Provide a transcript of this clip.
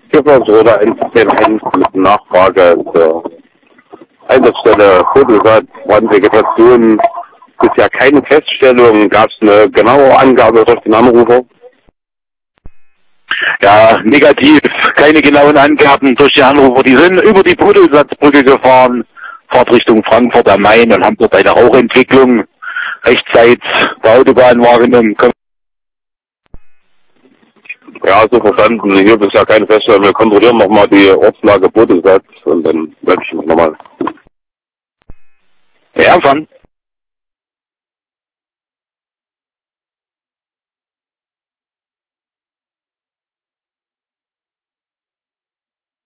Schiffers oder ein System 1 mit Nachfrage zur Einsatzstelle Fotosat, Brandvegetation. Bisher keine Feststellung. Gab es eine genaue Angabe durch den Anrufer? Ja, negativ. Keine genauen Angaben durch die Anrufer. Die sind über die Pudelsatzbrücke gefahren, Fahrt Richtung Frankfurt am Main und haben dort eine Rauchentwicklung rechtsseits der Autobahn wahrgenommen. Ja, so verstanden. Hier bisher keine Feststellung. Wir kontrollieren nochmal die Ortslage Bodensatz und dann melde ich mich nochmal. Ja, Empfang.